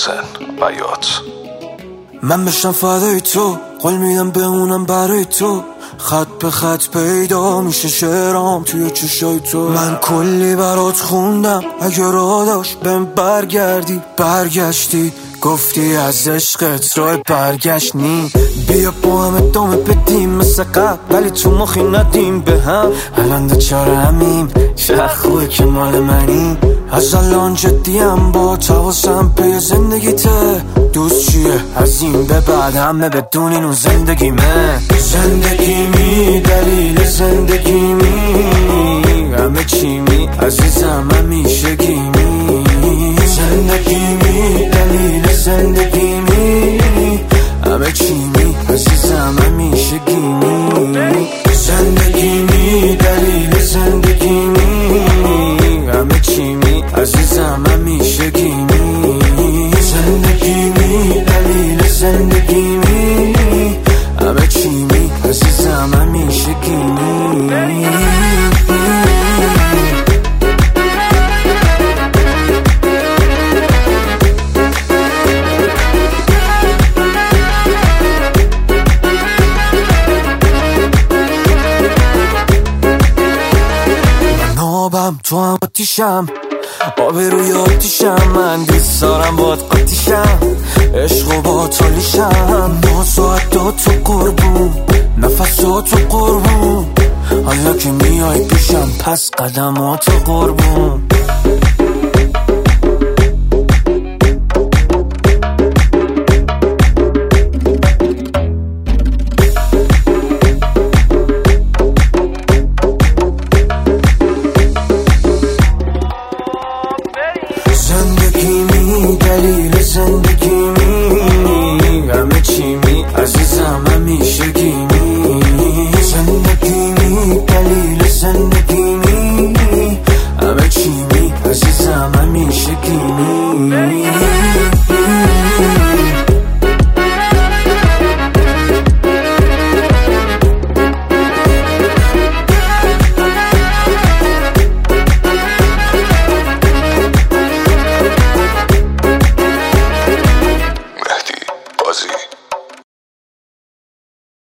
محسن بیات. من بشم فدای تو، قول میدم بمونم برای تو، خط به خط پیدا میشه شعرام توی چشای تو. من کلی برات خوندم، اگه راه داشت بهم برگشتی گفتی از عشقت راه برگشت نی. بیا با هم ادامه بدیم مثل قبل، ولی تو مخی ندیم به هم. الان دوچاره همیم، چه خوبه که مال منی. از الان جدیم با تواسم پی زندگیته. دوست چیه از این به بعد همه بدونین اون زندگیمه. زندگیمی دلیل زندگیمی، همه چیمی عزیزم همیشگیمی. زندگیمی دلیل زندگیمی، همه چیمی عزیزم همیشگیمی. زندگیمی دلیل زندگیمی، همه چیمی عزیزم همیشگیمی. زندگیمی دلیل زندگیمی، همه چیمی عزیزم همیشگیمی. تو هم آتیشم، آبروی آتیشم، من دوست دارم باد قاتیشم، عشق و با تالیشم. نازات تو قربون، نفسات قربون، حالا که میای پیشم پس قدمات قربون. زندگیمی دلیل زندگیمی، همه چیمی عزیزم همیشگیمی. زندگیمی دلیل زندگیمی، همه چیمی عزیزم همیشگیمی.